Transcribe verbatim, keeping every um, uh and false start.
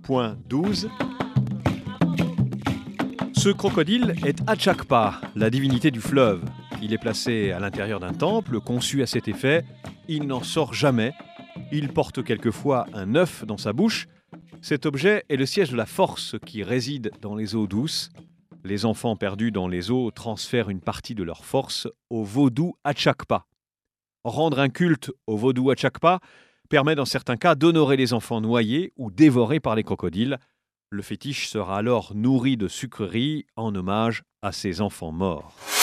point douze. Ce crocodile est Achakpa, la divinité du fleuve. Il est placé à l'intérieur d'un temple conçu à cet effet. Il n'en sort jamais. Il porte quelquefois un œuf dans sa bouche. Cet objet est le siège de la force qui réside dans les eaux douces. Les enfants perdus dans les eaux transfèrent une partie de leur force au vaudou Achakpa. Rendre un culte au vaudou Achakpa permet dans certains cas d'honorer les enfants noyés ou dévorés par les crocodiles. Le fétiche sera alors nourri de sucreries en hommage à ces enfants morts.